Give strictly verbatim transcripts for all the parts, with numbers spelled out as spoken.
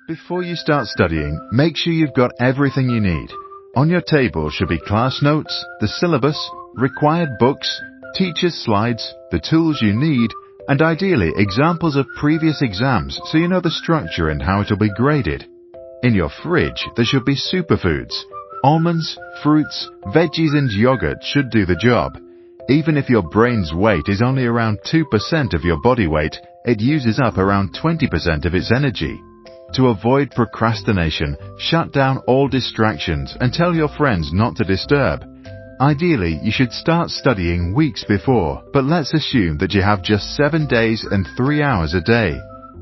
Before you start studying, make sure you've got everything you need. On your table should be class notes, the syllabus, required books, teacher's slides, the tools you need, and ideally examples of previous exams so you know the structure and how it will be graded. In your fridge, there should be superfoods. Almonds, fruits, veggies and yogurt should do the job. Even if your brain's weight is only around two percent of your body weight, it uses up around twenty percent of its energy. To avoid procrastination, shut down all distractions and tell your friends not to disturb. Ideally, you should start studying weeks before, but let's assume that you have just seven days and three hours a day.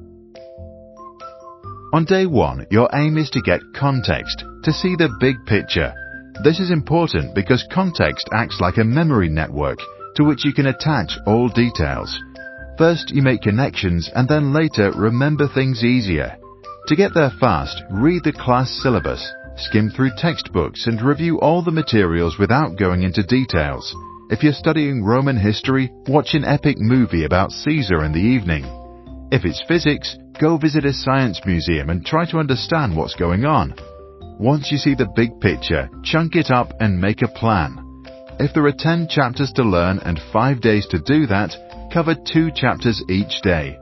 On day one, your aim is to get context, to see the big picture. This is important because context acts like a memory network to which you can attach all details. First, you make connections and then later remember things easier. To get there fast, read the class syllabus, skim through textbooks and review all the materials without going into details. If you're studying Roman history, watch an epic movie about Caesar in the evening. If it's physics, go visit a science museum and try to understand what's going on. Once you see the big picture, chunk it up and make a plan. If there are ten chapters to learn and five days to do that, cover two chapters each day.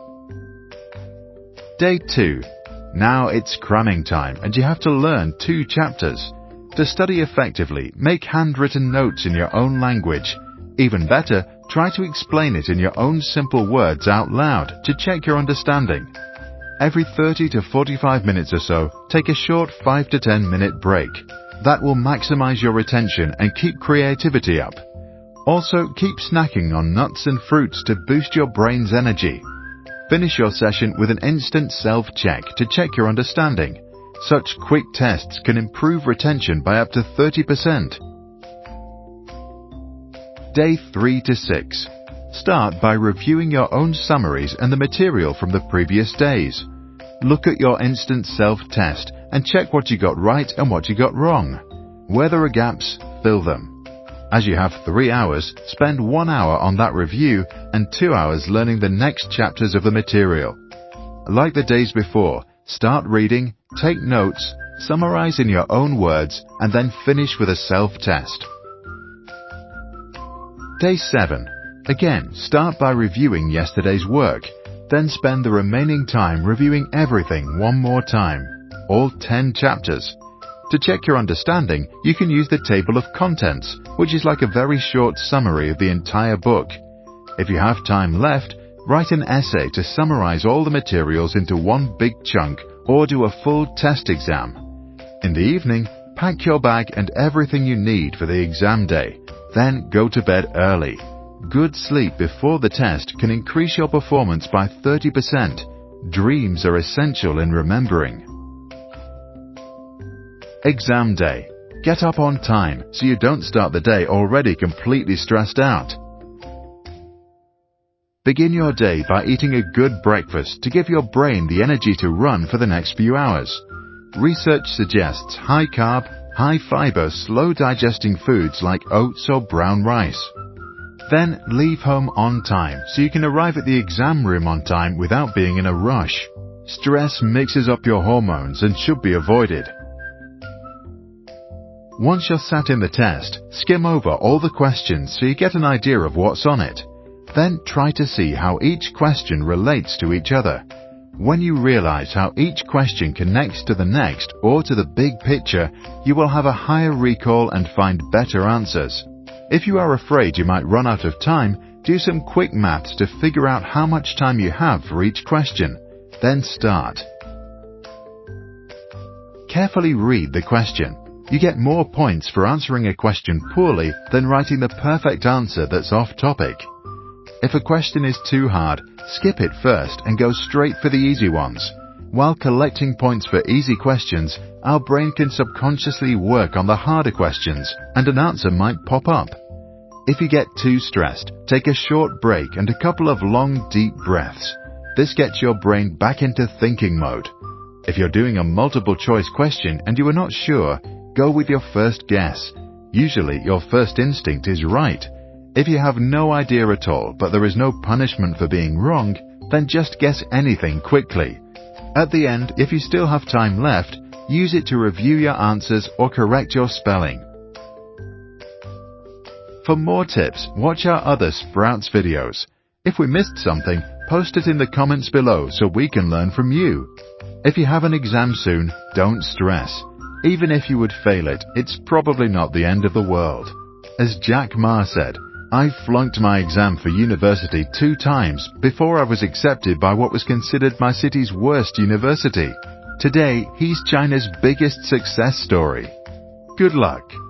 Day two. Now it's cramming time and you have to learn two chapters. To study effectively, make handwritten notes in your own language. Even better, try to explain it in your own simple words out loud to check your understanding. Every thirty to forty-five minutes or so, take a short five to ten minute break. That will maximize your retention and keep creativity up. Also, keep snacking on nuts and fruits to boost your brain's energy. Finish your session with an instant self-check to check your understanding. Such quick tests can improve retention by up to thirty percent. Day three to six. Start by reviewing your own summaries and the material from the previous days. Look at your instant self-test and check what you got right and what you got wrong. Where there are gaps, fill them. As you have three hours, spend one hour on that review and two hours learning the next chapters of the material. Like the days before, start reading, take notes, summarize in your own words, and then finish with a self-test. Day seven. Again, start by reviewing yesterday's work, then spend the remaining time reviewing everything one more time, all ten chapters. To check your understanding, you can use the table of contents, which is like a very short summary of the entire book. If you have time left, write an essay to summarize all the materials into one big chunk or do a full test exam. In the evening, pack your bag and everything you need for the exam day. Then go to bed early. Good sleep before the test can increase your performance by thirty percent. Dreams are essential in remembering. Exam day. Get up on time so you don't start the day already completely stressed out. Begin your day by eating a good breakfast to give your brain the energy to run for the next few hours. Research suggests high-carb, high-fiber, slow-digesting foods like oats or brown rice. Then leave home on time so you can arrive at the exam room on time without being in a rush. Stress mixes up your hormones and should be avoided. Once you're sat in the test, skim over all the questions so you get an idea of what's on it. Then try to see how each question relates to each other. When you realize how each question connects to the next or to the big picture, you will have a higher recall and find better answers. If you are afraid you might run out of time, do some quick maths to figure out how much time you have for each question. Then start. Carefully read the question. You get more points for answering a question poorly than writing the perfect answer that's off topic. If a question is too hard, skip it first and go straight for the easy ones. While collecting points for easy questions, our brain can subconsciously work on the harder questions and an answer might pop up. If you get too stressed, take a short break and a couple of long, deep breaths. This gets your brain back into thinking mode. If you're doing a multiple choice question and you are not sure, go with your first guess. Usually your first instinct is right. If you have no idea at all but there is no punishment for being wrong, then just guess anything quickly. At the end, if you still have time left, use it to review your answers or correct your spelling. For more tips, watch our other Sprouts videos. If we missed something, post it in the comments below so we can learn from you. If you have an exam soon, don't stress. Even if you would fail it, it's probably not the end of the world. As Jack Ma said, I flunked my exam for university two times before I was accepted by what was considered my city's worst university. Today, he's China's biggest success story. Good luck!